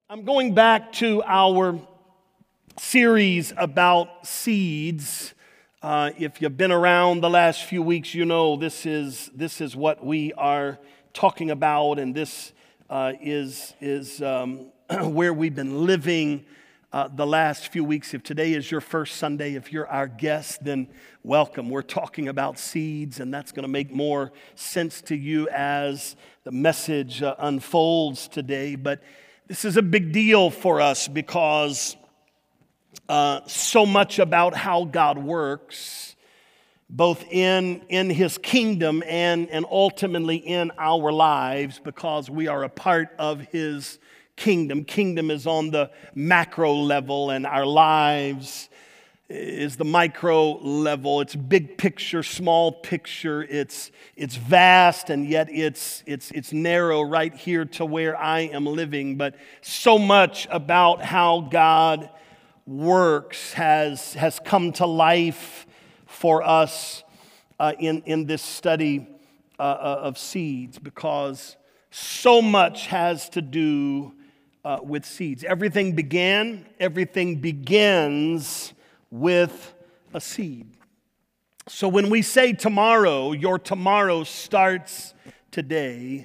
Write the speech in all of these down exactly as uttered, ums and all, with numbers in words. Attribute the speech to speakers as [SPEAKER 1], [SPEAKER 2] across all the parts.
[SPEAKER 1] I'm going back to our series about seeds. Uh, if you've been around the last few weeks, you know this is this is what we are talking about, and this uh, is is um, where we've been living uh, the last few weeks. If today is your first Sunday, if you're our guest, then welcome. We're talking about seeds, and that's going to make more sense to you as the message uh, unfolds today. But this is a big deal for us because uh, so much about how God works, both in, in His kingdom and, and ultimately in our lives, because we are a part of His kingdom. Kingdom is on the macro level, and our lives is the micro level. It's big picture, small picture. It's it's vast, and yet it's it's it's narrow right here to where I am living. But so much about how God works has has come to life for us uh, in in this study uh, of seeds, because so much has to do uh, with seeds. Everything began. Everything begins with a seed. So when we say tomorrow, your tomorrow starts today,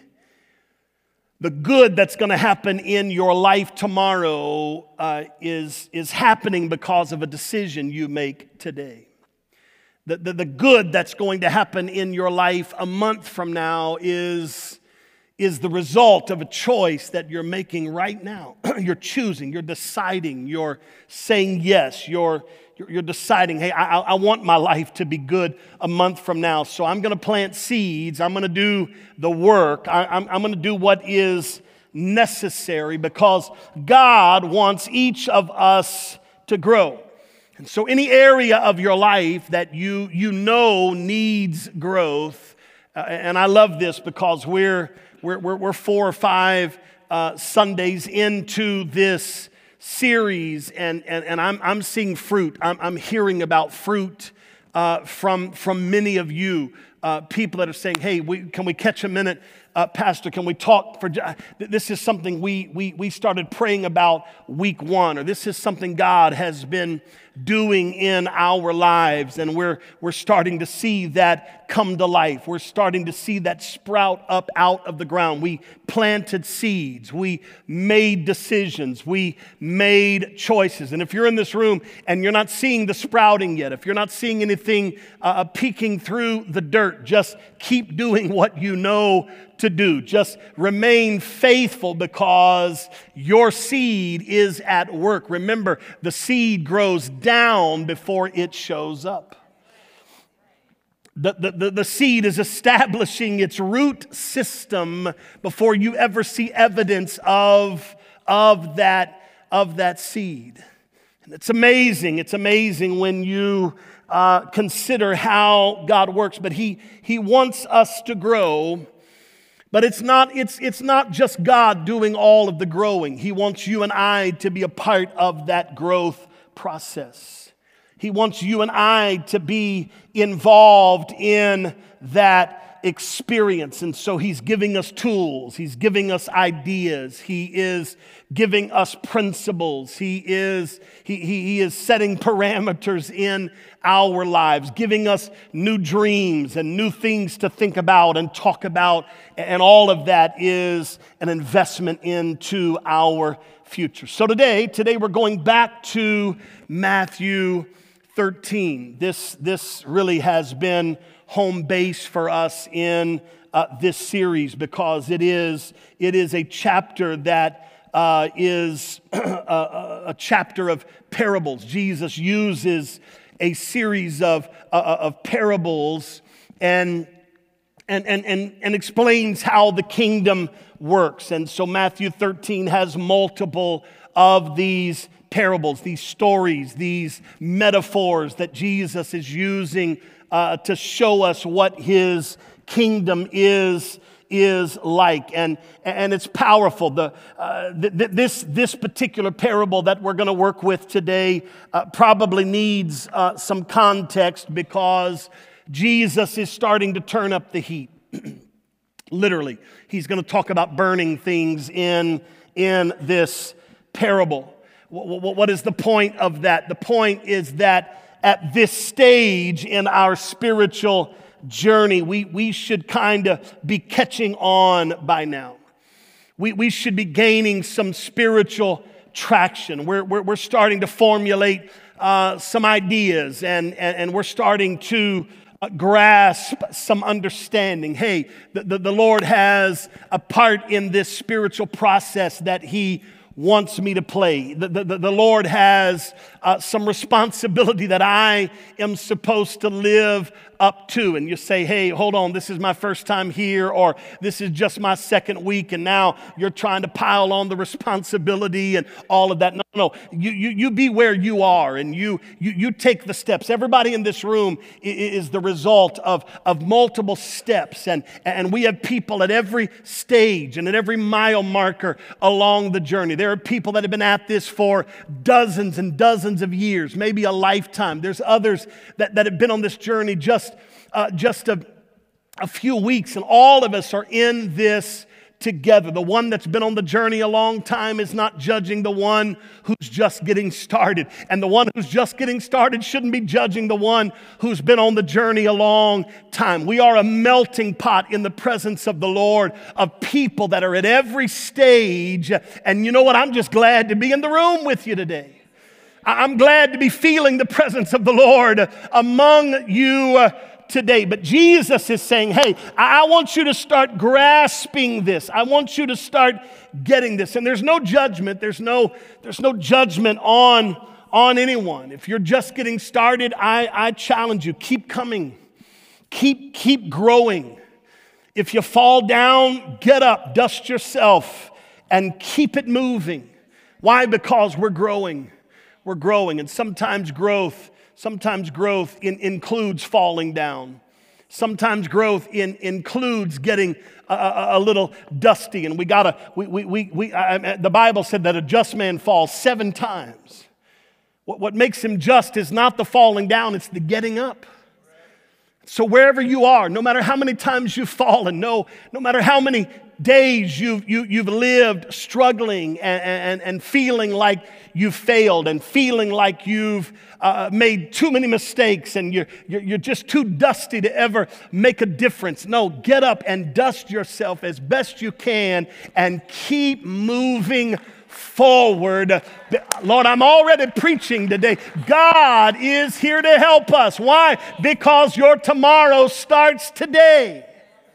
[SPEAKER 1] the good that's going to happen in your life tomorrow uh, is, is happening because of a decision you make today. The, the, the good that's going to happen in your life a month from now is, is the result of a choice that you're making right now. You're choosing, you're deciding, you're saying yes, you're You're deciding, hey, I, I want my life to be good a month from now, so I'm going to plant seeds. I'm going to do the work. I, I'm, I'm going to do what is necessary because God wants each of us to grow. And so any area of your life that you, you know needs growth, uh, and I love this because we're, we're, we're, we're four or five uh, Sundays into this series, and, and, and I'm, I'm seeing fruit. I'm, I'm hearing about fruit uh, from, from many of you, uh, people that are saying, hey, we, can we catch a minute? Uh, Pastor, can we talk for, this is something we, we, we started praying about week one, or this is something God has been doing in our lives, and we're, we're starting to see that come to life. We're starting to see that sprout up out of the ground. We planted seeds. We made decisions. We made choices. And if you're in this room and you're not seeing the sprouting yet, if you're not seeing anything uh, peeking through the dirt, just keep doing what you know to do. Just remain faithful because your seed is at work. Remember, the seed grows down before it shows up. The, the, the, the seed is establishing its root system before you ever see evidence of, of, that, of that seed. And it's amazing. It's amazing when you uh, consider how God works. But He, he wants us to grow. But it's not, it's, it's not just God doing all of the growing. He wants you and I to be a part of that growth process. He wants you and I to be involved in that experience. And so He's giving us tools. He's giving us ideas. He is giving us principles. He is, he, he, he is setting parameters in our lives, giving us new dreams and new things to think about and talk about. And all of that is an investment into our future. So today, today we're going back to Matthew thirteen. This, this really has been home base for us in uh, this series because it is, it is a chapter that uh, is a, a chapter of parables. Jesus uses a series of, uh, of parables and, and, and, and, and explains how the kingdom works. And so Matthew thirteen has multiple of these parables, these stories, these metaphors that Jesus is using uh, to show us what His kingdom is is like, and and it's powerful. The uh, th- th- this this particular parable that we're going to work with today uh, probably needs uh, some context because Jesus is starting to turn up the heat. Literally, He's going to talk about burning things in in this parable. What is the point of that? The point is that at this stage in our spiritual journey, we, we should kind of be catching on by now. We, we should be gaining some spiritual traction. We're, we're, we're starting to formulate uh, some ideas, and, and, and we're starting to uh, grasp some understanding. Hey, the, the, the Lord has a part in this spiritual process that He wants me to play. The, the, the Lord has uh, some responsibility that I am supposed to live up to. And you say, hey, hold on, this is my first time here, or this is just my second week, and now you're trying to pile on the responsibility and all of that. No, no, you, you, you be where you are, and you, you, you take the steps. Everybody in this room is the result of, of multiple steps, and, and we have people at every stage and at every mile marker along the journey. There are people that have been at this for dozens and dozens of years, maybe a lifetime. There's others that, that have been on this journey just Uh, just a, a few weeks, and all of us are in this together. The one that's been on the journey a long time is not judging the one who's just getting started, and the one who's just getting started shouldn't be judging the one who's been on the journey a long time. We are a melting pot in the presence of the Lord of people that are at every stage, and you know what? I'm just glad to be in the room with you today. I'm glad to be feeling the presence of the Lord among you uh, today. But Jesus is saying, hey, I want you to start grasping this. I want you to start getting this. And there's no judgment. There's no, there's no judgment on, on anyone. If you're just getting started, I, I challenge you, keep coming. Keep, keep growing. If you fall down, get up, dust yourself, and keep it moving. Why? Because we're growing. We're growing, and sometimes growth, sometimes growth in, includes falling down. Sometimes growth in, includes getting a, a, a little dusty, and we gotta. We we we, we I, the Bible said that a just man falls seven times. What what makes him just is not the falling down; it's the getting up. So wherever you are, no matter how many times you've fallen, no, no matter how many days you've, you, you've lived struggling and, and, and feeling like you've failed and feeling like you've uh, made too many mistakes and you're, you're, you're just too dusty to ever make a difference. No, get up and dust yourself as best you can and keep moving forward. Lord, I'm already preaching today. God is here to help us. Why? Because your tomorrow starts today.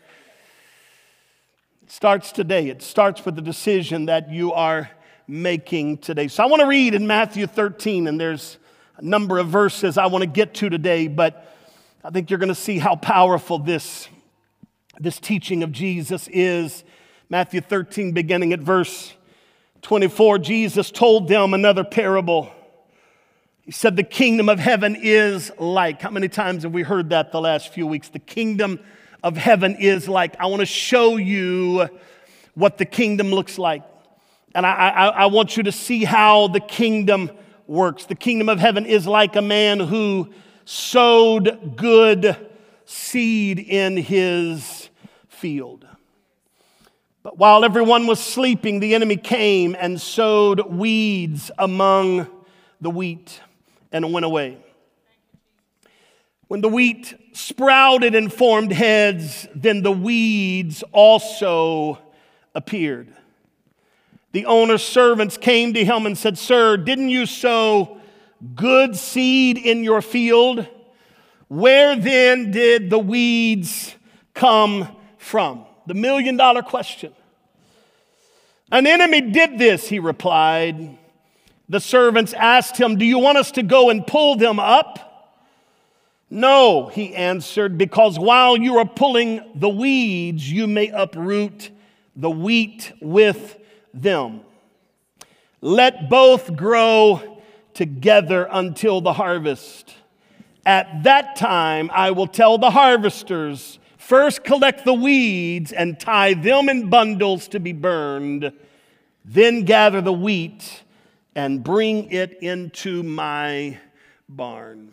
[SPEAKER 1] It starts today. It starts with the decision that you are making today. So I want to read in Matthew thirteen, and there's a number of verses I want to get to today, but I think you're going to see how powerful this, this teaching of Jesus is. Matthew thirteen, beginning at verse twenty-four, Jesus told them another parable. He said, the kingdom of heaven is like. How many times have we heard that the last few weeks? The kingdom of heaven is like. I want to show you what the kingdom looks like. And I, I, I want you to see how the kingdom works. The kingdom of heaven is like a man who sowed good seed in his field. But while everyone was sleeping, the enemy came and sowed weeds among the wheat and went away. When the wheat sprouted and formed heads, then the weeds also appeared. The owner's servants came to him and said, Sir, didn't you sow good seed in your field? Where then did the weeds come from? The million dollar question. An enemy did this, he replied. The servants asked him, do you want us to go and pull them up? No, he answered, because while you are pulling the weeds, you may uproot the wheat with them. Let both grow together until the harvest. At that time, I will tell the harvesters, first collect the weeds and tie them in bundles to be burned. Then gather the wheat and bring it into my barn.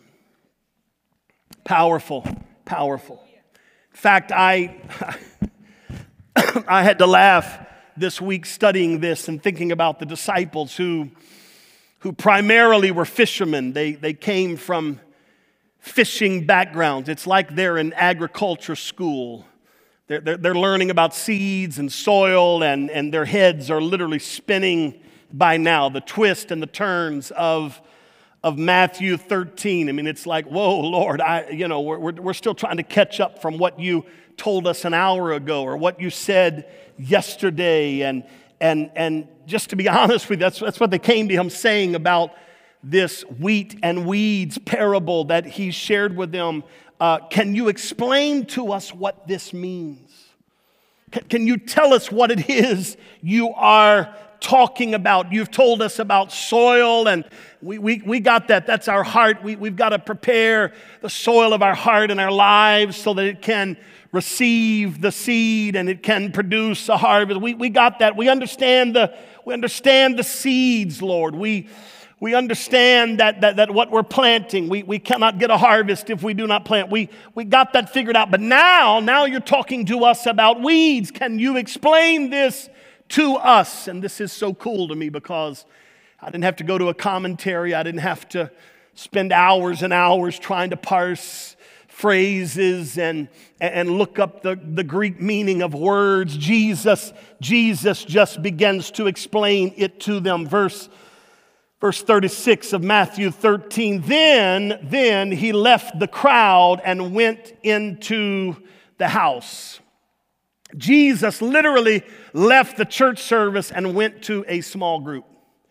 [SPEAKER 1] Powerful, powerful. In fact, I, I had to laugh this week studying this and thinking about the disciples who, who primarily were fishermen. They, they came from fishing backgrounds. It's like they're in agriculture school. They're, they're, they're learning about seeds and soil, and, and their heads are literally spinning by now. The twists and the turns of, of Matthew thirteen. I mean, it's like, whoa, Lord, I, you know, we're, we're, we're still trying to catch up from what you told us an hour ago or what you said yesterday. And, and, and just to be honest with you, that's, that's what they came to him saying about this wheat and weeds parable that he shared with them. Uh, can you explain to us what this means? Can, can you tell us what it is you are talking about? You've told us about soil, and we, we, we got that. That's our heart. We, we've got to prepare the soil of our heart and our lives so that it can receive the seed and it can produce a harvest. We, we got that. We understand the, we understand the seeds, Lord. We We understand that, that, that what we're planting, we, we cannot get a harvest if we do not plant. We, we got that figured out. But now, now you're talking to us about weeds. Can you explain this to us? And this is so cool to me because I didn't have to go to a commentary. I didn't have to spend hours and hours trying to parse phrases and, and look up the, the Greek meaning of words. Jesus, Jesus just begins to explain it to them. Verse Verse thirty-six of Matthew thirteen, then, then he left the crowd and went into the house. Jesus literally left the church service and went to a small group.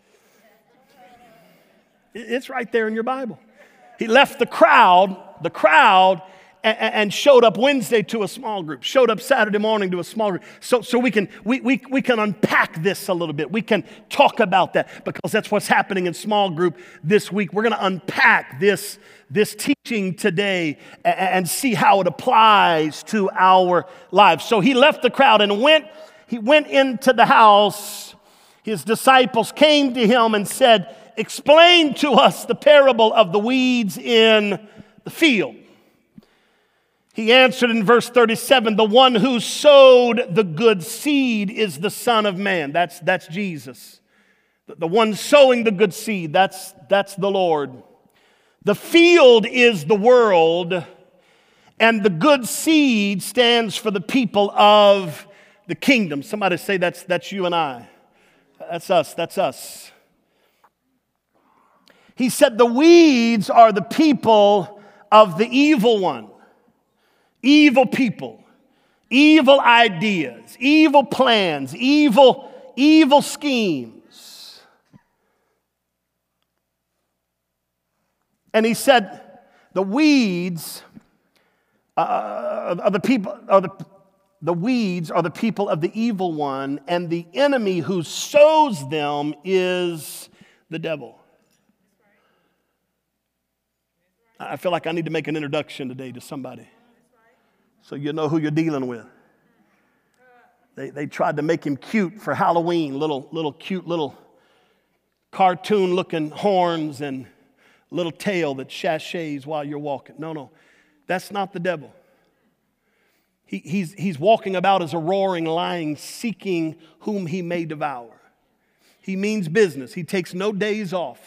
[SPEAKER 1] It's right there in your Bible. He left the crowd, the crowd, and showed up Wednesday to a small group, showed up Saturday morning to a small group. So, so we can we, we, we can unpack this a little bit. We can talk about that because that's what's happening in small group this week. We're going to unpack this, this teaching today and, and see how it applies to our lives. So he left the crowd and went, he went into the house. His disciples came to him and said, explain to us the parable of the weeds in the field. He answered in verse thirty-seven, the one who sowed the good seed is the Son of Man. That's, that's Jesus. The one sowing the good seed, that's, that's the Lord. The field is the world, and the good seed stands for the people of the kingdom. Somebody say that's, that's you and I. That's us, that's us. He said the weeds are the people of the evil one. Evil people, evil ideas, evil plans, evil, evil schemes. And he said, the weeds uh, are the people, are the, the weeds are the people of the evil one, and the enemy who sows them is the devil. I feel like I need to make an introduction today to somebody, so you know who you're dealing with. They, they tried to make him cute for Halloween, little, little cute little cartoon-looking horns and little tail that sashays while you're walking. No, no, that's not the devil. He, he's, he's walking about as a roaring lion, seeking whom he may devour. He means business. He takes no days off.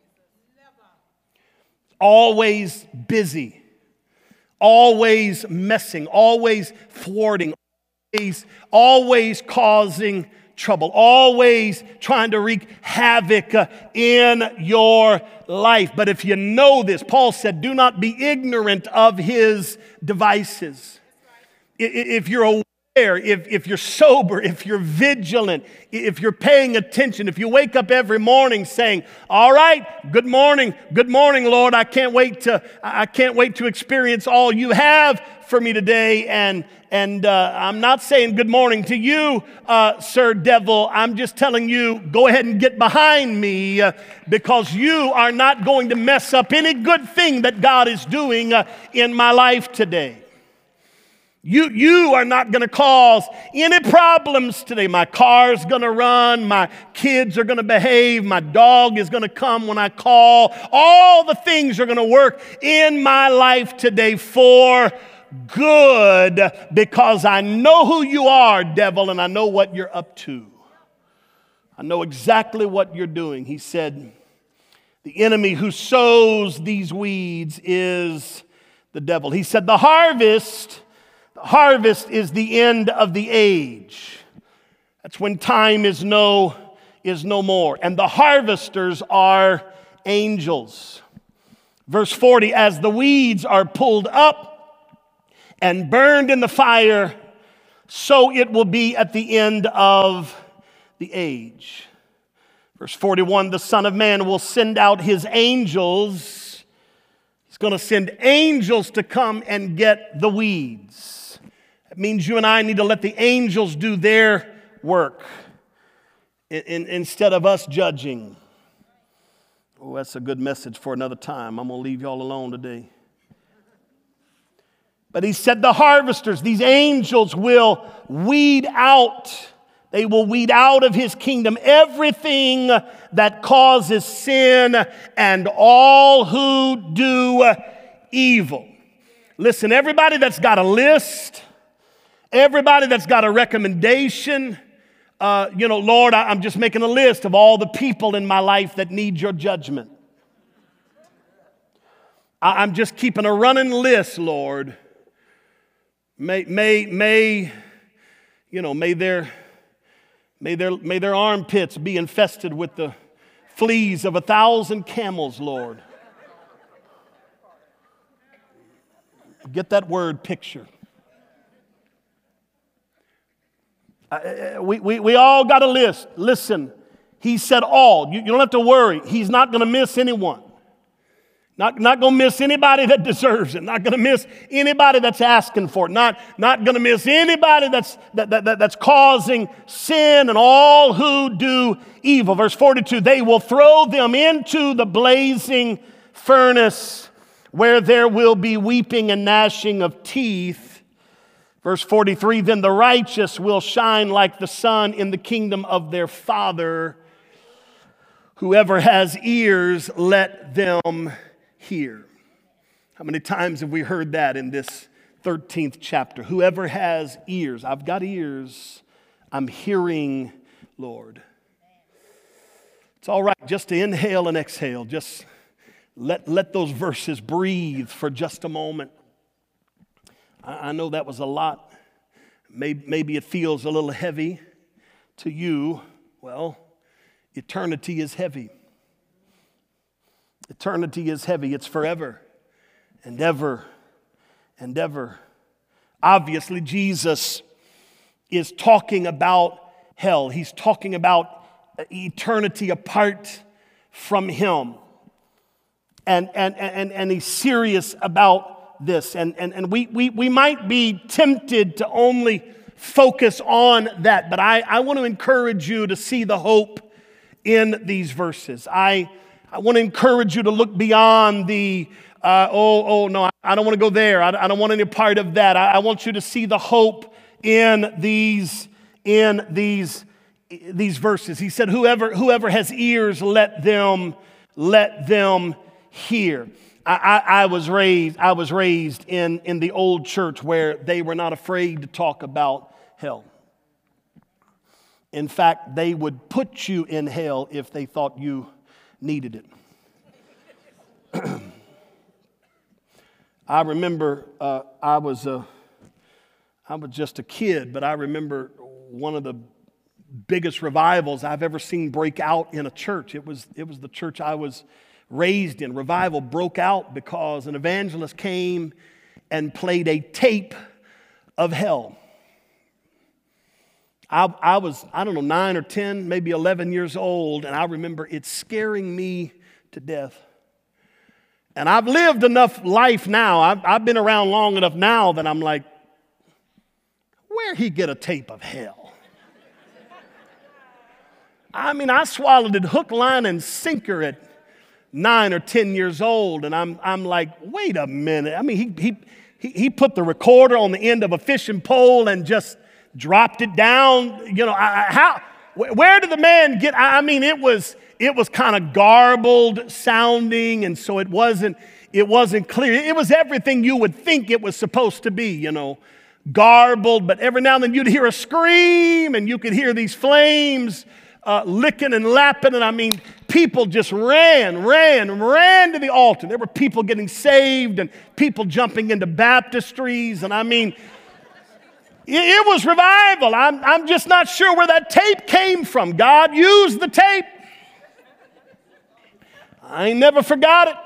[SPEAKER 1] Always busy. Always messing, always thwarting, always, always causing trouble, always trying to wreak havoc uh, in your life. But if you know this, Paul said, do not be ignorant of his devices. If you're aware, if, if you're sober, if you're vigilant, if you're paying attention, if you wake up every morning saying, all right, good morning, good morning, Lord, I can't wait to, I can't wait to experience all you have for me today. And, and uh, I'm not saying good morning to you, uh, Sir Devil. I'm just telling you, go ahead and get behind me uh, because you are not going to mess up any good thing that God is doing uh, in my life today. You, you are not going to cause any problems today. My car's going to run. My kids are going to behave. My dog is going to come when I call. All the things are going to work in my life today for good because I know who you are, devil, and I know what you're up to. I know exactly what you're doing. He said, the enemy who sows these weeds is the devil. He said, the harvest, the harvest is the end of the age. That's when time is no, is no more. And the harvesters are angels. Verse forty, as the weeds are pulled up and burned in the fire, so it will be at the end of the age. Verse forty-one, the Son of Man will send out his angels. He's going to send angels to come and get the weeds. That means you and I need to let the angels do their work in, in, instead of us judging. Oh, that's a good message for another time. I'm going to leave y'all alone today. But he said the harvesters, these angels, will weed out. They will weed out of his kingdom everything that causes sin and all who do evil. Listen, everybody that's got a list, everybody that's got a recommendation, uh, you know, Lord, I, I'm just making a list of all the people in my life that need your judgment. I, I'm just keeping a running list, Lord. May, may, may, you know, may their, may their, may their armpits be infested with the fleas of a thousand camels, Lord. Get that word picture. Uh, we, we, we all got a list. Listen, he said all. You, you don't have to worry. He's not going to miss anyone. Not, not going to miss anybody that deserves it. Not going to miss anybody that's asking for it. Not, not going to miss anybody that's, that, that, that, that's causing sin and all who do evil. Verse forty-two, they will throw them into the blazing furnace where there will be weeping and gnashing of teeth. Verse forty-three, then the righteous will shine like the sun in the kingdom of their Father. Whoever has ears, let them hear. How many times have we heard that in this thirteenth chapter? Whoever has ears, I've got ears, I'm hearing, Lord. It's all right just to inhale and exhale. Just let, let those verses breathe for just a moment. I, I know that was a lot. Maybe, maybe it feels a little heavy to you. Well, eternity is heavy. Eternity is heavy. It's forever and ever and ever. Obviously, Jesus is talking about hell. He's talking about eternity apart from him. And, and, and, and he's serious about this. And, and, and we, we, we might be tempted to only focus on that. But I, I want to encourage you to see the hope in these verses. I I want to encourage you to look beyond the, uh, oh, oh, no, I don't want to go there. I, I don't want any part of that. I, I want you to see the hope in these, in these, these verses. He said, whoever, whoever has ears, let them, let them hear. I, I, I was raised, I was raised in, in the old church where they were not afraid to talk about hell. In fact, they would put you in hell if they thought you needed it. I remember uh, I was a, I was just a kid, but I remember one of the biggest revivals I've ever seen break out in a church. It was it was the church I was raised in. Revival broke out because an evangelist came and played a tape of hell. I, I was, I don't know, nine or ten, maybe eleven years old, and I remember it scaring me to death. And I've lived enough life now, I've, I've been around long enough now that I'm like, where'd he get a tape of hell? I mean, I swallowed it hook, line, and sinker at nine or ten years old, and I'm, I'm like, wait a minute. I mean, he, he, he put the recorder on the end of a fishing pole and just dropped it down. You know, I, how? Where did the man get? I mean, it was it was kind of garbled sounding, and so it wasn't it wasn't clear. It was everything you would think it was supposed to be. You know, garbled, but every now and then you'd hear a scream, and you could hear these flames uh, uh, licking and lapping. And I mean, people just ran, ran, ran to the altar. There were people getting saved and people jumping into baptistries. And I mean, it, it was revival. I'm, I'm just not sure where that tape came from. God used the tape. I ain't never forgot it.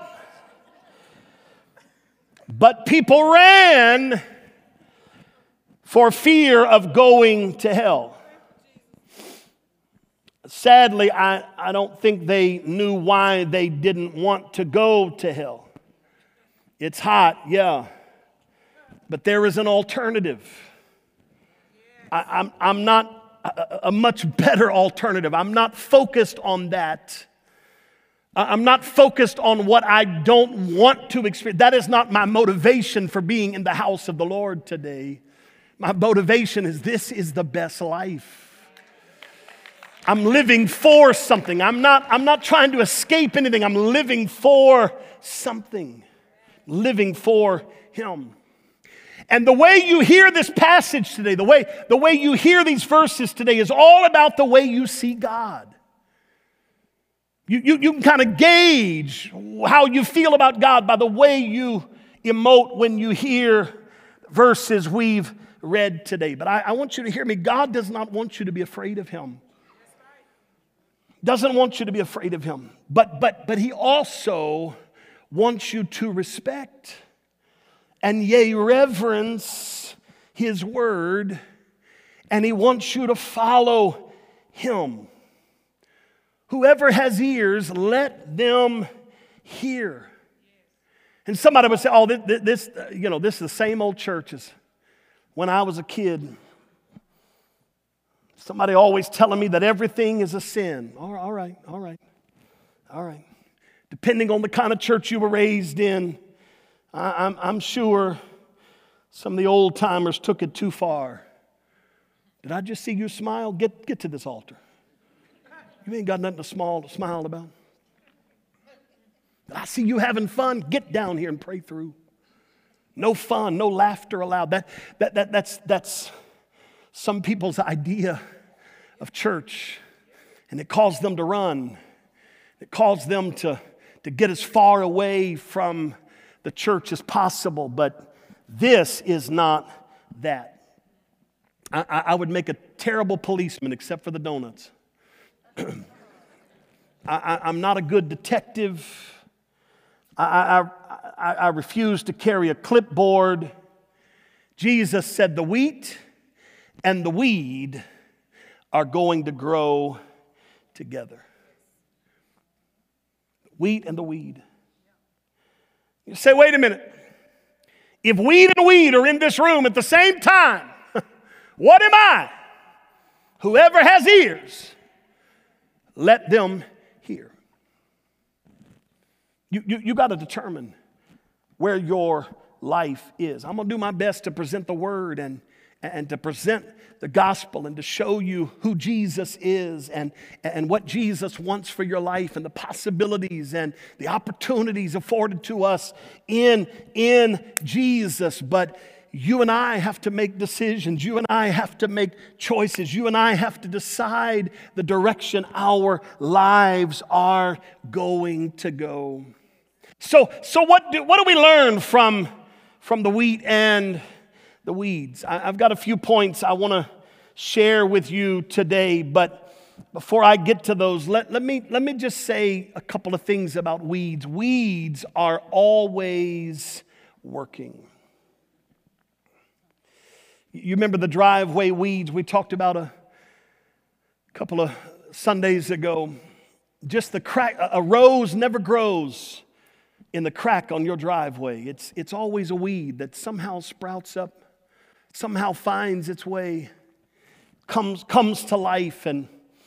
[SPEAKER 1] But people ran for fear of going to hell. Sadly, I, I don't think they knew why they didn't want to go to hell. It's hot, yeah. But there is an alternative. I, I'm, I'm not a, a much better alternative. I'm not focused on that. I'm not focused on what I don't want to experience. That is not my motivation for being in the house of the Lord today. My motivation is this is the best life. I'm living for something. I'm not, I'm not trying to escape anything. I'm living for something. Living for Him. And the way you hear this passage today, the way, the way you hear these verses today is all about the way you see God. You, you, you can kind of gauge how you feel about God by the way you emote when you hear verses we've read today. But I, I want you to hear me. God does not want you to be afraid of Him. Doesn't want you to be afraid of Him. But, but, but He also wants you to respect and yea, reverence His word. And He wants you to follow Him. Whoever has ears, let them hear. And somebody would say, oh, this, this, you know, this is the same old churches. When I was a kid, somebody always telling me that everything is a sin. All right, all right, all right, all right. Depending on the kind of church you were raised in, I, I'm, I'm sure some of the old timers took it too far. Did I just see you smile? Get, get to this altar. You ain't got nothing to smile, smile about. I see you having fun. Get down here and pray through. No fun, no laughter allowed. That, that, that, that's, that's some people's idea of church. And it caused them to run. It caused them to, to get as far away from the church as possible. But this is not that. I, I would make a terrible policeman except for the donuts. I, I'm not a good detective. I, I, I, I refuse to carry a clipboard. Jesus said the wheat and the weed are going to grow together. Wheat and the weed. You say, wait a minute. If weed and weed are in this room at the same time, what am I? Whoever has ears, let them hear. You, you, you got to determine where your life is. I'm going to do my best to present the word and, and to present the gospel and to show you who Jesus is and, and what Jesus wants for your life and the possibilities and the opportunities afforded to us in, in Jesus. But you and I have to make decisions. You and I have to make choices. You and I have to decide the direction our lives are going to go. So, so what do, what do we learn from, from the wheat and the weeds? I, I've got a few points I want to share with you today, but before I get to those, let, let, me, let me just say a couple of things about weeds. Weeds are always working. You remember the driveway weeds we talked about a couple of Sundays ago. Just the crack, a rose never grows in the crack on your driveway. It's, it's always a weed that somehow sprouts up, somehow finds its way, comes, comes to life. And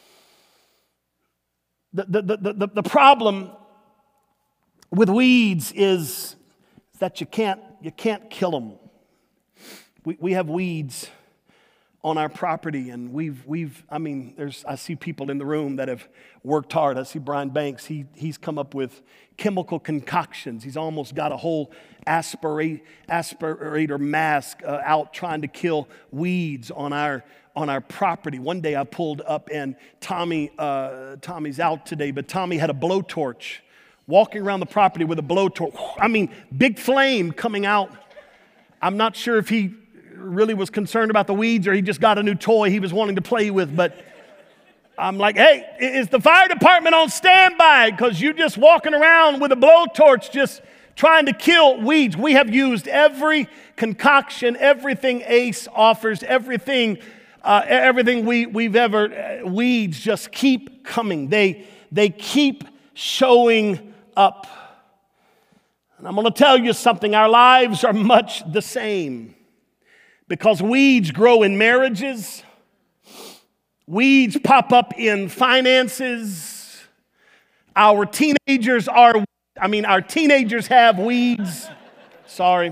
[SPEAKER 1] the, the, the, the, the problem with weeds is that you can't, you can't kill them. We, we have weeds on our property, and we've, we've I mean, there's, I see people in the room that have worked hard. I see Brian Banks. He, he's come up with chemical concoctions. He's almost got a whole aspirate, aspirator mask uh, out trying to kill weeds on our, on our property. One day I pulled up and Tommy, uh, Tommy's out today, but Tommy had a blowtorch walking around the property with a blowtorch. I mean, big flame coming out. I'm not sure if he really was concerned about the weeds or he just got a new toy he was wanting to play with, but I'm like, hey, is the fire department on standby? Because you're just walking around with a blowtorch just trying to kill weeds. We have used every concoction, everything Ace offers, everything uh, everything we, we've ever, uh, weeds just keep coming. They, they keep showing up. And I'm going to tell you something. Our lives are much the same because weeds grow in marriages. Weeds pop up in finances. Our teenagers are, I mean, our teenagers have weeds. Sorry.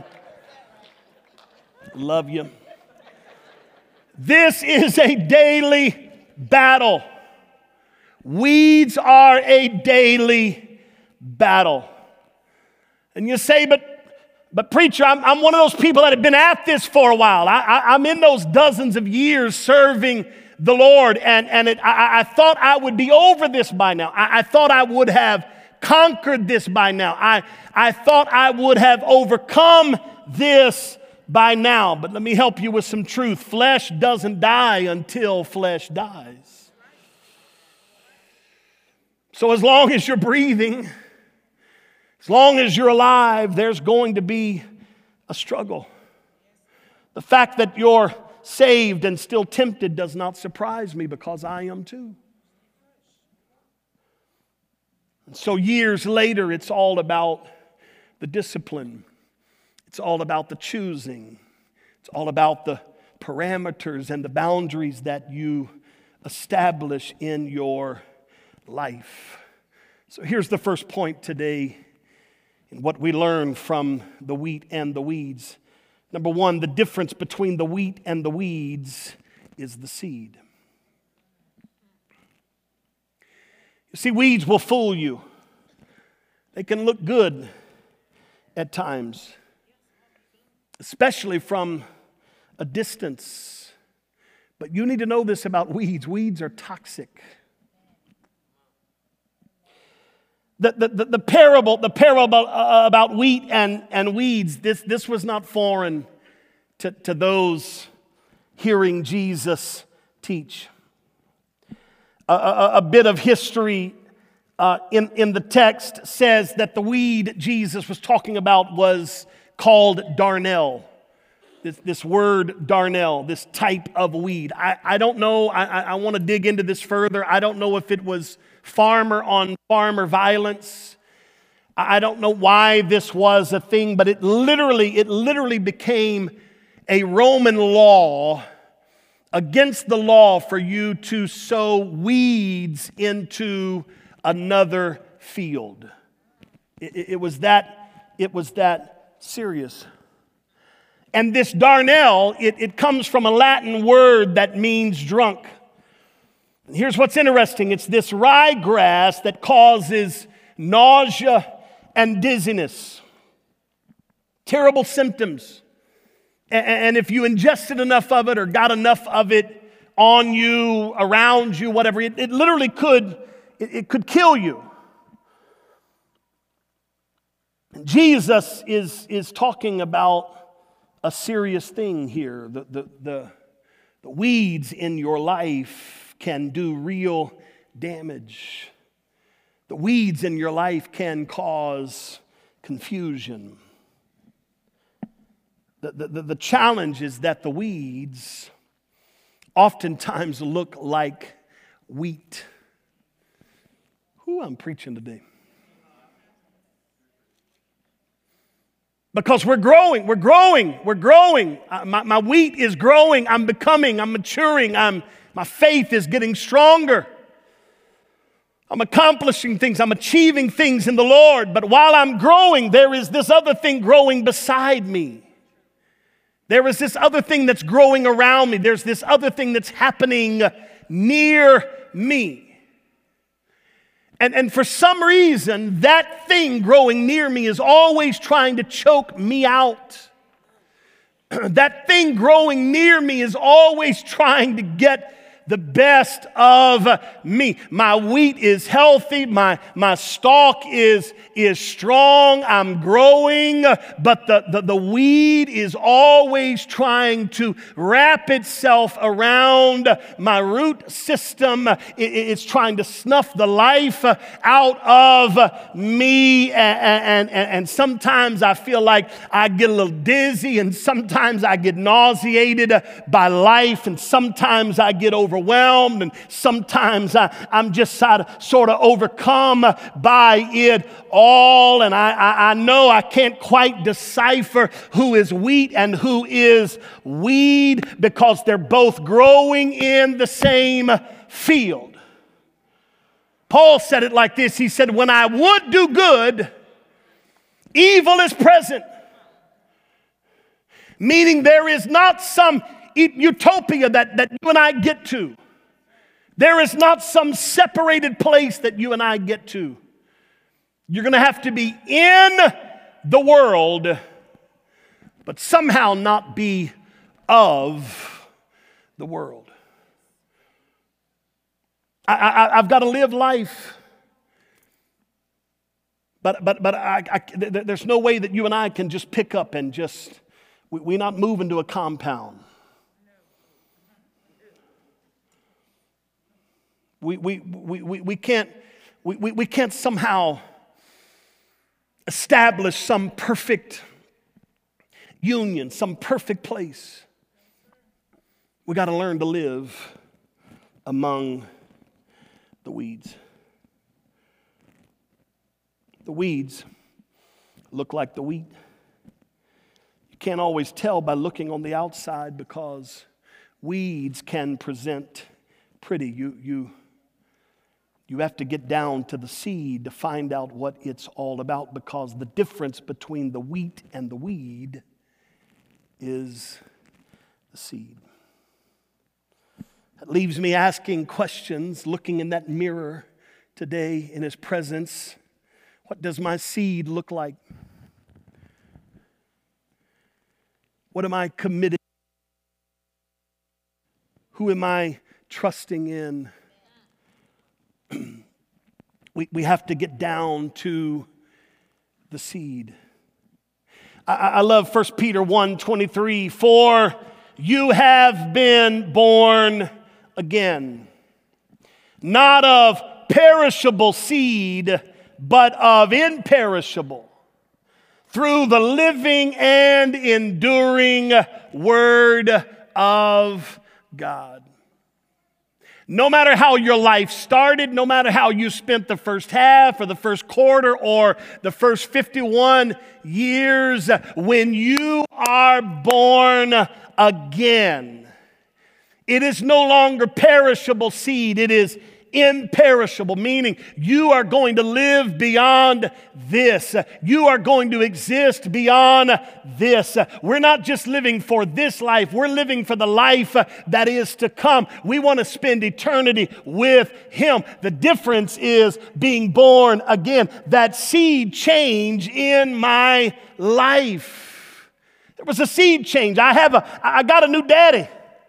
[SPEAKER 1] Love you. This is a daily battle. Weeds are a daily battle. And you say, but But preacher, I'm, I'm one of those people that have been at this for a while. I, I, I'm in those dozens of years serving the Lord, and, and it, I, I thought I would be over this by now. I, I thought I would have conquered this by now. I, I thought I would have overcome this by now. But let me help you with some truth. Flesh doesn't die until flesh dies. So as long as you're breathing, as long as you're alive, there's going to be a struggle. The fact that you're saved and still tempted does not surprise me because I am too. And so years later, it's all about the discipline. It's all about the choosing. It's all about the parameters and the boundaries that you establish in your life. So here's the first point today in what we learn from the wheat and the weeds. Number one, the difference between the wheat and the weeds is the seed. You see, weeds will fool you. They can look good at times, especially from a distance. But you need to know this about weeds. Weeds are toxic. The, the, the, the parable, the parable uh, about wheat and, and weeds, this, this was not foreign to, to those hearing Jesus teach. A, a, a bit of history uh, in, in the text says that the weed Jesus was talking about was called darnel. This, this word darnel, this type of weed. I, I don't know, I, I, I want to dig into this further. I don't know if it was farmer on farmer violence. I don't know why this was a thing, but it literally, it literally became a Roman law against the law for you to sow weeds into another field. It, it, it was that, it was that serious. And this darnel, it, it comes from a Latin word that means drunk. Here's what's interesting. It's this ryegrass that causes nausea and dizziness. Terrible symptoms. And if you ingested enough of it or got enough of it on you, around you, whatever, it, it literally could, it, it could kill you. Jesus is, is talking about a serious thing here. The, the, the, the weeds in your life can do real damage. The weeds in your life can cause confusion. The, the, the challenge is that the weeds oftentimes look like wheat. Who I'm preaching today. Because we're growing, we're growing, we're growing. Uh, my, my wheat is growing, I'm becoming, I'm maturing, I'm My faith is getting stronger. I'm accomplishing things. I'm achieving things in the Lord. But while I'm growing, there is this other thing growing beside me. There is this other thing that's growing around me. There's this other thing that's happening near me. And, and for some reason, that thing growing near me is always trying to choke me out. that thing growing near me is always trying to get the best of me. My wheat is healthy. My, my stalk is, is strong. I'm growing. But the, the, the weed is always trying to wrap itself around my root system. It, it's trying to snuff the life out of me. And, and, and sometimes I feel like I get a little dizzy, and sometimes I get nauseated by life, and sometimes I get over overwhelmed, and sometimes I, I'm just sort of, sort of overcome by it all. And I, I, I know I can't quite decipher who is wheat and who is weed, because they're both growing in the same field. Paul said it like this. He said, when I would do good, evil is present. Meaning there is not some utopia that, that you and I get to. There is not some separated place that you and I get to. You're going to have to be in the world, but somehow not be of the world. I, I, I've got to live life, but but but I, I, there's no way that you and I can just pick up and just, we, we're not moving to a compound. We, we, we, we, we, can't, we, we, we can't somehow establish some perfect union, some perfect place. We got to learn to live among the weeds. The weeds look like the wheat. You can't always tell by looking on the outside, because weeds can present pretty. You, you, You have to get down to the seed to find out what it's all about, because the difference between the wheat and the weed is the seed. That leaves me asking questions, looking in that mirror today in His presence. What does my seed look like? What am I committed to? Who am I trusting in? We, we have to get down to the seed. I, I love First Peter one twenty-three. For you have been born again, not of perishable seed, but of imperishable, through the living and enduring Word of God. No matter how your life started, no matter how you spent the first half or the first quarter or the first fifty-one years, when you are born again, it is no longer perishable seed, it is imperishable, meaning you are going to live beyond this. You are going to exist beyond this. We're not just living for this life, we're living for the life that is to come. We want to spend eternity with Him. The difference is being born again. That seed change in my life. There was a seed change. I have a I got a new daddy.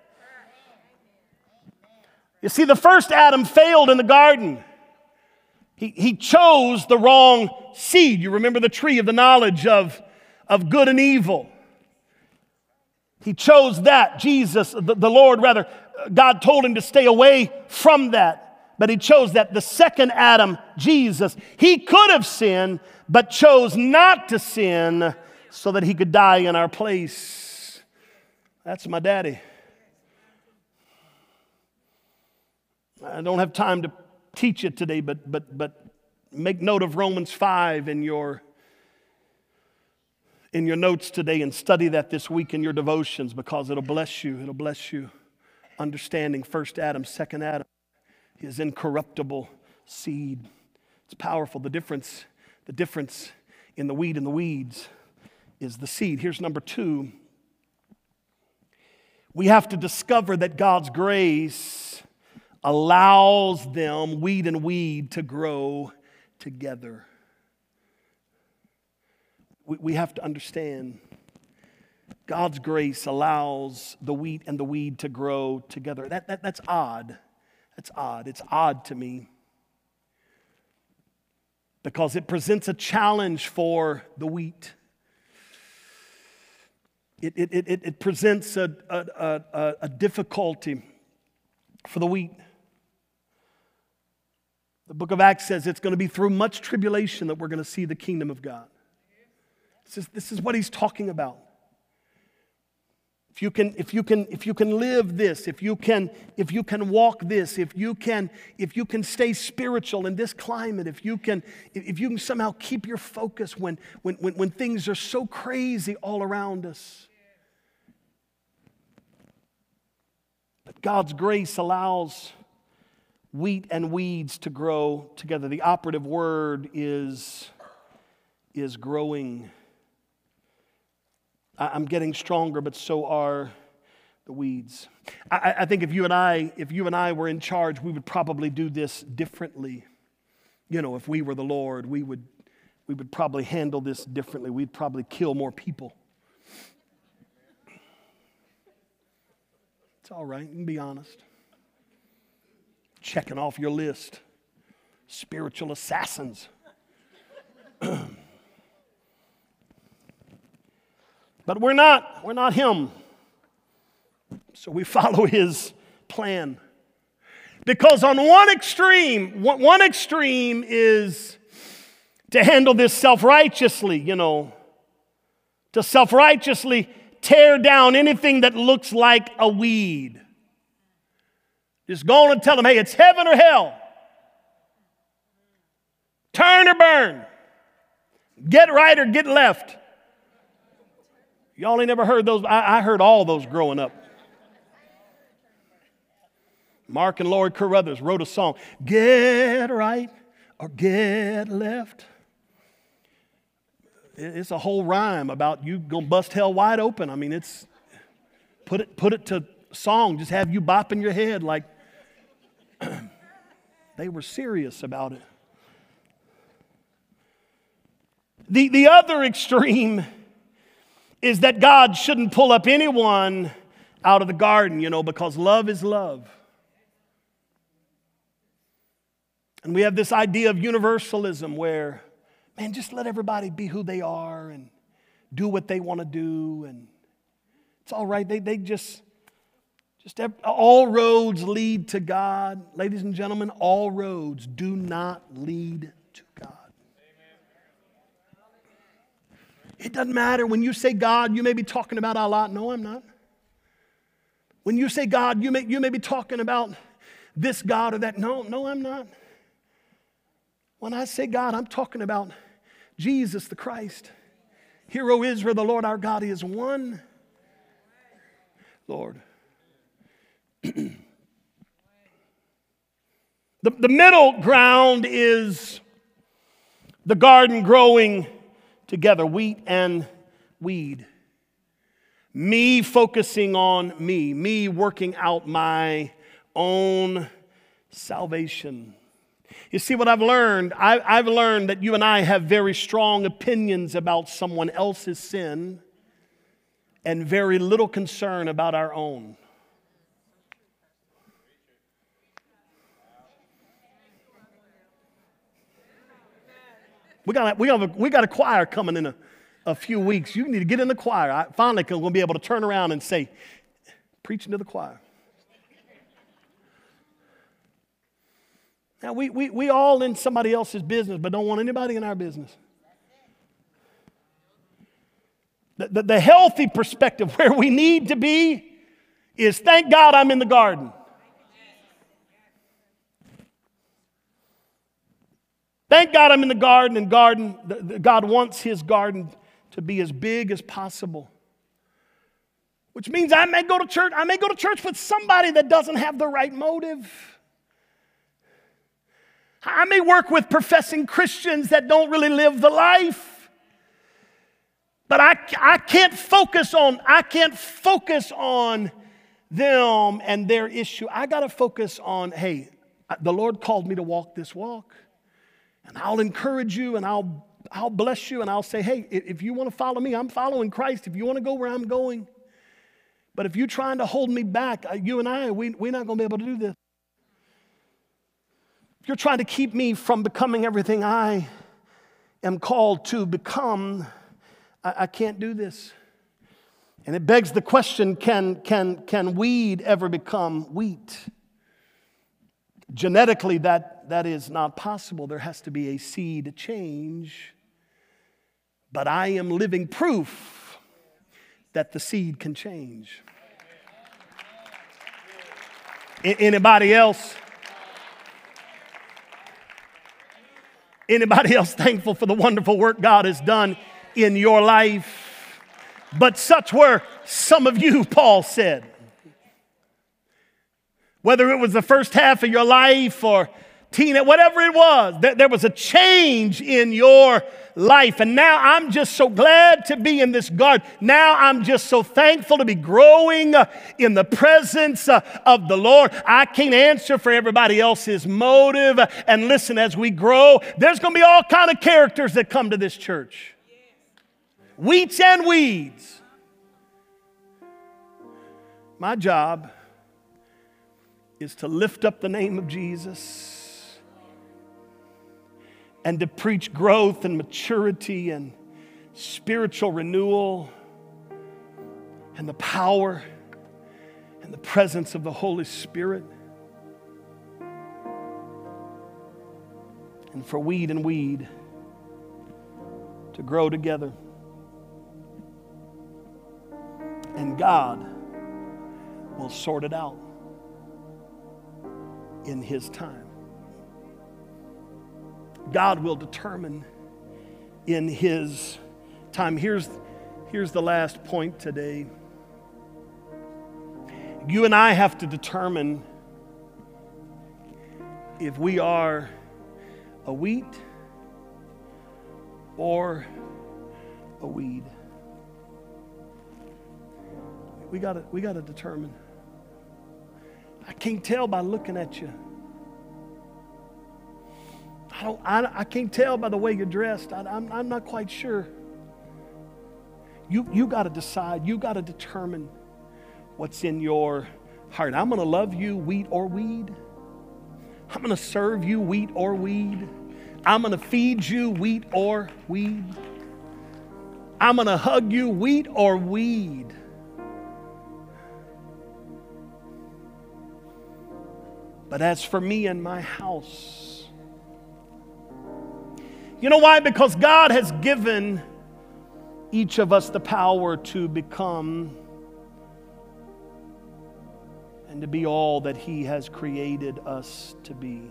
[SPEAKER 1] You see, the first Adam failed in the garden. He, he chose the wrong seed. You remember the tree of the knowledge of, of good and evil. He chose that. Jesus, the, the Lord, rather, God told him to stay away from that. But he chose that. The second Adam, Jesus, he could have sinned, but chose not to sin so that he could die in our place. That's my daddy. I don't have time to teach it today, but but but make note of Romans five in your in your notes today, and study that this week in your devotions, because it'll bless you. It'll bless you. Understanding first Adam, second Adam, his incorruptible seed. It's powerful. The difference, the difference in the wheat and the weeds is the seed. Here's number two. We have to discover that God's grace allows them, wheat and weed, to grow together. We, we have to understand God's grace allows the wheat and the weed to grow together. That, that, that's odd. That's odd. It's odd to me. Because it presents a challenge for the wheat. It, it, it, it presents a, a, a, a difficulty for the wheat. The book of Acts says it's going to be through much tribulation that we're going to see the kingdom of God. This is, this is what he's talking about. If you can, if you can, if you can live this, if you can, if you can walk this, if you can, if you can stay spiritual in this climate, if you can, if you can somehow keep your focus when, when, when, when things are so crazy all around us. But God's grace allows wheat and weeds to grow together. The operative word is, is growing. I'm getting stronger, but so are the weeds. I, I think if you and I, if you and I were in charge, we would probably do this differently. You know, if we were the Lord, we would, we would probably handle this differently. We'd probably kill more people. It's all right, you can be honest. Checking off your list. Spiritual assassins. But we're not, we're not him. So we follow his plan. Because on one extreme, one extreme is to handle this self-righteously, you know, to self-righteously tear down anything that looks like a weed. Just go on and tell them, hey, it's heaven or hell. Turn or burn. Get right or get left. Y'all ain't never heard those. I, I heard all those growing up. Mark and Lori Carruthers wrote a song, get right or get left. It's a whole rhyme about you gonna bust hell wide open. I mean, it's, put it, put it to song, just have you bopping your head like they were serious about it. The, the other extreme is that God shouldn't pull up anyone out of the garden, you know, because love is love. And we have this idea of universalism where, man, just let everybody be who they are and do what they want to do. And it's all right. They, they just, just have, all roads lead to God. Ladies and gentlemen, all roads do not lead to God. It doesn't matter. When you say God, you may be talking about Allah. No, I'm not. When you say God, you may, you may be talking about this God or that. No, no, I'm not. When I say God, I'm talking about Jesus the Christ. Hear, O Israel, the Lord our God is one. Lord. the, the middle ground is the garden growing together, wheat and weed. Me focusing on me, me working out my own salvation. You see what I've learned? I, I've learned that you and I have very strong opinions about someone else's sin and very little concern about our own. We got, we, got a, we got a choir coming in a, a few weeks. You need to get in the choir. I finally going to be able to turn around and say, preaching to the choir. Now, we, we, we all in somebody else's business, but don't want anybody in our business. The, the, the healthy perspective where we need to be is, thank God I'm in the garden. Thank God I'm in the garden, and garden, the, the, God wants his garden to be as big as possible. Which means I may go to church, I may go to church with somebody that doesn't have the right motive. I may work with professing Christians that don't really live the life. But I, I can't focus on, I can't focus on them and their issue. I got to focus on, hey, the Lord called me to walk this walk. And I'll encourage you and I'll, I'll bless you and I'll say, hey, if you want to follow me, I'm following Christ. If you want to go where I'm going. But if you're trying to hold me back, you and I, we, we're not going to be able to do this. If you're trying to keep me from becoming everything I am called to become, I, I can't do this. And it begs the question, can, can, can weed ever become wheat? Genetically, that, that is not possible. There has to be a seed change. But I am living proof that the seed can change. Anybody else? Anybody else thankful for the wonderful work God has done in your life? But such were some of you, Paul said. Whether it was the first half of your life or teen, whatever it was, there was a change in your life. And now I'm just so glad to be in this garden. Now I'm just so thankful to be growing in the presence of the Lord. I can't answer for everybody else's motive. And listen, as we grow, there's going to be all kind of characters that come to this church. Wheats and weeds. My job is to lift up the name of Jesus and to preach growth and maturity and spiritual renewal and the power and the presence of the Holy Spirit. And for weed and weed to grow together. And God will sort it out in His time. God will determine in His time. Here's, here's the last point today. You and I have to determine if we are a wheat or a weed. We gotta, we gotta determine. I can't tell by looking at you. I don't. I, I can't tell by the way you're dressed. I, I'm, I'm not quite sure. You, you got to decide. You got to determine what's in your heart. I'm going to love you, wheat or weed. I'm going to serve you, wheat or weed. I'm going to feed you, wheat or weed. I'm going to hug you, wheat or weed. But as for me and my house, you know why? Because God has given each of us the power to become and to be all that He has created us to be.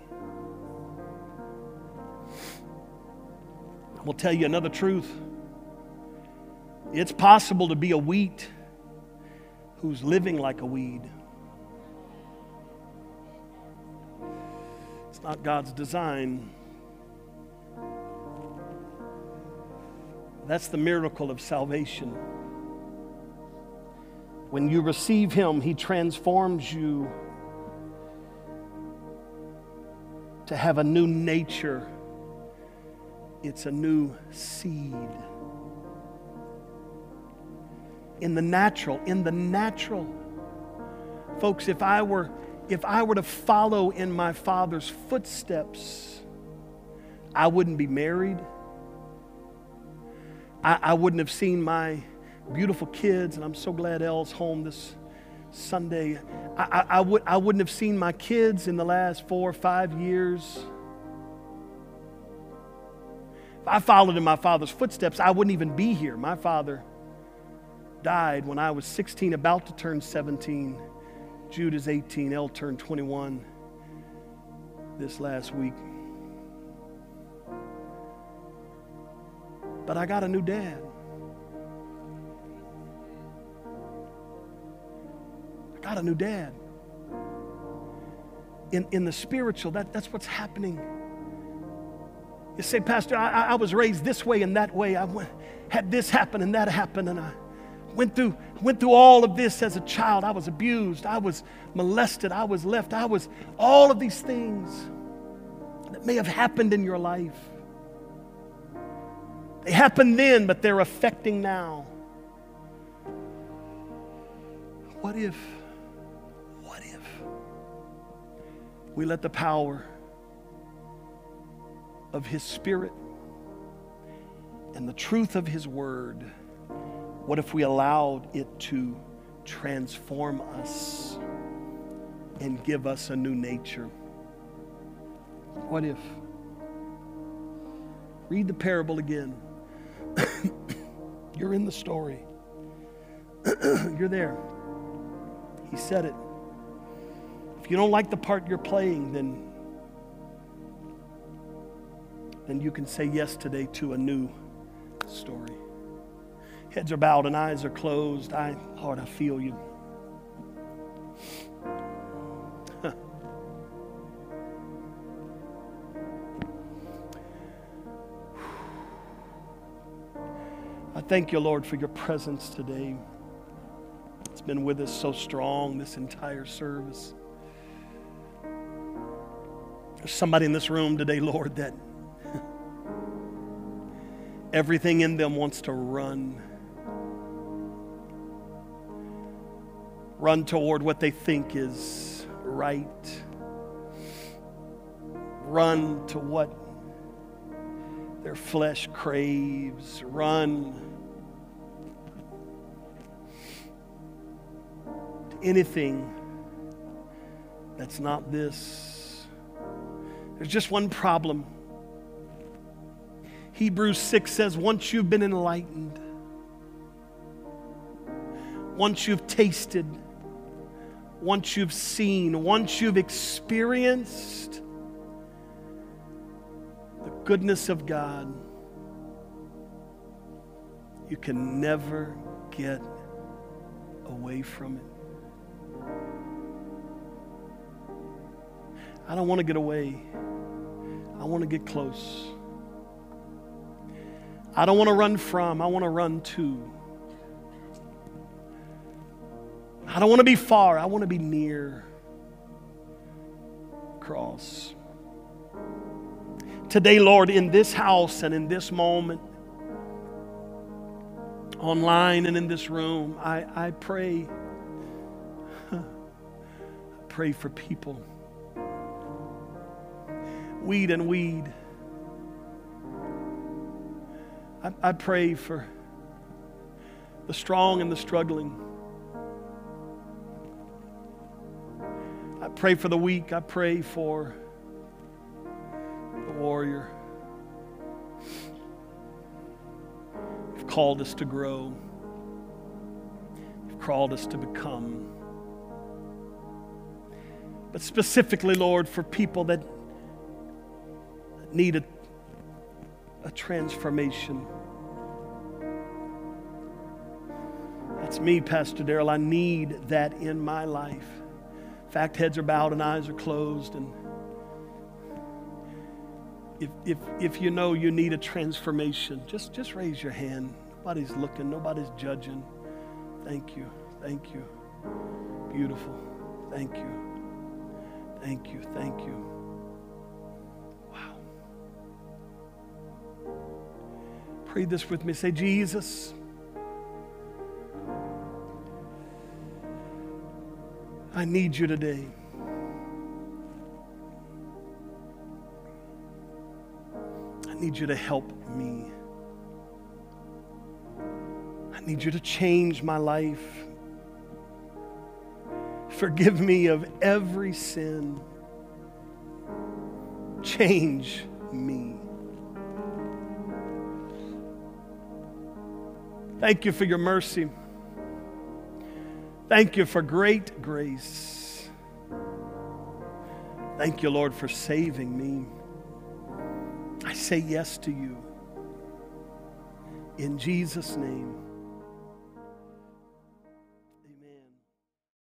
[SPEAKER 1] I will tell you another truth. It's possible to be a wheat who's living like a weed. It's not God's design. That's the miracle of salvation. When you receive Him, He transforms you to have a new nature. It's a new seed. In the natural, in the natural. Folks, if I were if I were to follow in my Father's footsteps, I wouldn't be married. I, I wouldn't have seen my beautiful kids, and I'm so glad Elle's home this Sunday. I, I, I, would, I wouldn't have seen my kids in the last four or five years. If I followed in my Father's footsteps, I wouldn't even be here. My father died when I was sixteen, about to turn seventeen. Jude is eighteen. Elle turned twenty-one this last week. But I got a new dad. I got a new dad. In, in the spiritual, that, that's what's happening. You say, Pastor, I, I was raised this way and that way. I went, had this happen and that happen, and I went through, went through all of this as a child. I was abused. I was molested. I was left. I was all of these things that may have happened in your life. They happened then, but they're affecting now. What if, what if we let the power of His Spirit and the truth of His Word, what if we allowed it to transform us and give us a new nature? What if? Read the parable again. You're in the story. You're there. He said it. If you don't like the part you're playing, then, then you can say yes today to a new story. Heads are bowed and eyes are closed. I, Lord, I feel you. I thank you, Lord, for your presence today. It's been with us so strong this entire service. There's somebody in this room today, Lord, that everything in them wants to run. Run toward what they think is right. Run to what their flesh craves. Run to anything that's not this. There's just one problem. Hebrews six says, once you've been enlightened, once you've tasted, once you've seen, once you've experienced the goodness of God, you can never get away from it. I don't want to get away. I want to get close. I don't want to run from, I want to run to. I don't want to be far, I want to be near. Cross. Today, Lord, in this house and in this moment, online and in this room, I, I pray, I pray for people. Weed and weed. I, I pray for the strong and the struggling. I pray for the weak. I pray for the warrior. You've called us to grow. You've called us to become. But specifically, Lord, for people that need a, a transformation. That's me, Pastor Darrell. I need that in my life. In fact, heads are bowed and eyes are closed. And if, if, if you know you need a transformation, just, just raise your hand. Nobody's looking. Nobody's judging. Thank you. Thank you. Beautiful. Thank you. Thank you. Thank you. Wow. Pray this with me. Say, Jesus, I need you today. I need you to help me. I need you to change my life. Forgive me of every sin. Change me. Thank you for your mercy. Thank you for great grace. Thank you, Lord, for saving me. I say yes to you. In Jesus' name.